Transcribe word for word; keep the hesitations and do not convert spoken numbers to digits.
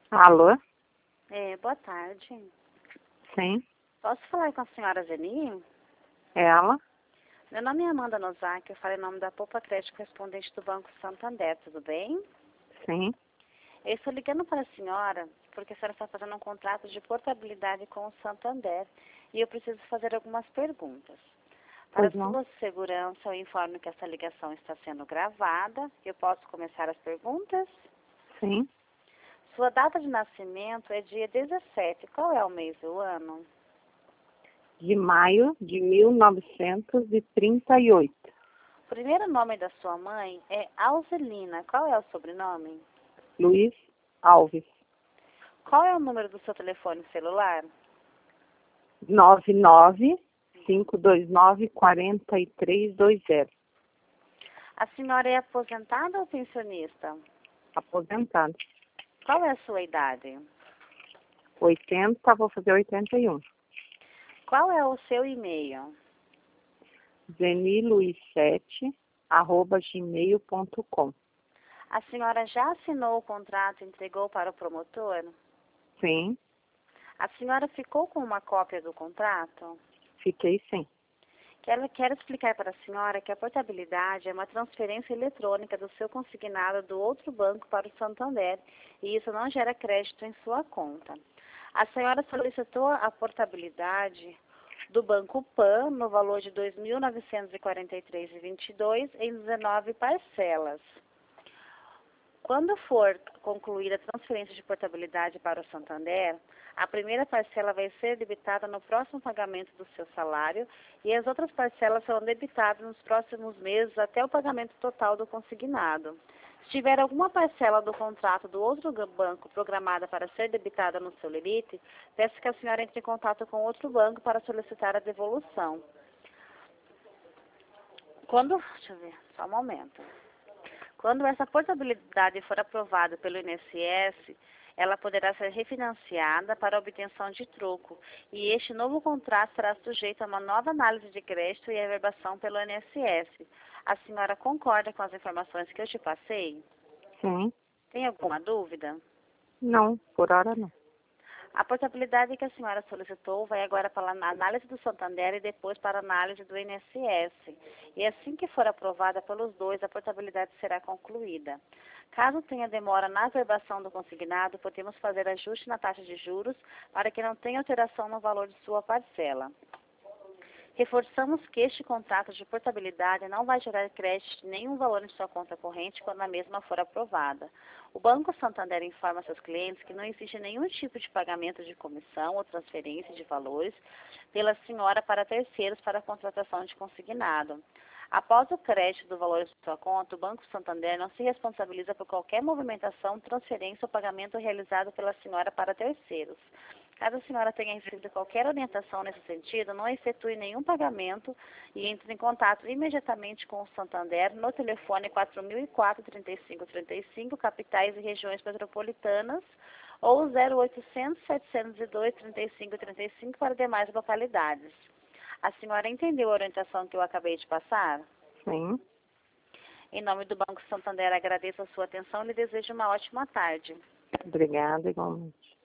Alô? É, boa tarde. Sim, Posso falar com a senhora Zeni? é ela? Meu nome é Amanda Nozaki, eu falo em nome da Poupa Crédito correspondente do Banco Santander, tudo bem? Sim. Eu estou ligando para a senhora porque a senhora está fazendo um contrato de portabilidade com o Santander e eu preciso fazer algumas perguntas. Para Pois não? sua segurança, eu informo que essa ligação está sendo gravada. Eu posso começar as perguntas? Sim. Sua data de nascimento é dia dezessete. Qual é o mês e o ano? De maio de mil novecentos e trinta e oito. O primeiro nome da sua mãe é Alzelina. Qual é o sobrenome? Luiz Alves. Qual é o número do seu telefone celular? nove nove cinco dois nove quatro três dois zero. A senhora é aposentada ou pensionista? Aposentado. Qual é a sua idade? oitenta, vou fazer oitenta e um. Qual é o seu e-mail? zeni luiz sete arroba gmail ponto com. A senhora já assinou o contrato e entregou para o promotor? Sim, A senhora ficou com uma cópia do contrato? fiquei sim. Quero, quero explicar para a senhora que a portabilidade é uma transferência eletrônica do seu consignado do outro banco para o Santander e isso não gera crédito em sua conta. A senhora solicitou a portabilidade do Banco Pan no valor de dois mil novecentos e quarenta e três reais e vinte e dois centavos em dezenove parcelas. Quando for concluída a transferência de portabilidade para o Santander, a primeira parcela vai ser debitada no próximo pagamento do seu salário e as outras parcelas serão debitadas nos próximos meses até o pagamento total do consignado. Se tiver alguma parcela do contrato do outro banco programada para ser debitada no seu limite, peço que a senhora entre em contato com outro banco para solicitar a devolução. Quando, deixa eu ver, só um momento. Quando essa portabilidade for aprovada pelo I N S S, ela poderá ser refinanciada para obtenção de troco e este novo contrato será sujeito a uma nova análise de crédito e averbação pelo I N S S. A senhora concorda com as informações que eu te passei? Sim. Tem alguma dúvida? Não, por hora não. A portabilidade que a senhora solicitou vai agora para a análise do Santander e depois para a análise do I N S S. E assim que for aprovada pelos dois, a portabilidade será concluída. Caso tenha demora na averbação do consignado, podemos fazer ajuste na taxa de juros para que não tenha alteração no valor de sua parcela. Reforçamos que este contrato de portabilidade não vai gerar crédito de nenhum valor em sua conta corrente quando a mesma for aprovada. O Banco Santander informa seus clientes que não existe nenhum tipo de pagamento de comissão ou transferência de valores pela senhora para terceiros para a contratação de consignado. Após o crédito do valor de sua conta, o Banco Santander não se responsabiliza por qualquer movimentação, transferência ou pagamento realizado pela senhora para terceiros. Caso a senhora tenha recebido qualquer orientação nesse sentido, não efetue nenhum pagamento e entre em contato imediatamente com o Santander no telefone quatro mil e quatro, trinta e cinco trinta e cinco, capitais e regiões metropolitanas, ou zero oitocentos, setecentos e dois, trinta e cinco trinta e cinco para demais localidades. A senhora entendeu a orientação que eu acabei de passar? Sim. Em nome do Banco Santander, agradeço a sua atenção e lhe desejo uma ótima tarde. Obrigada, igualmente.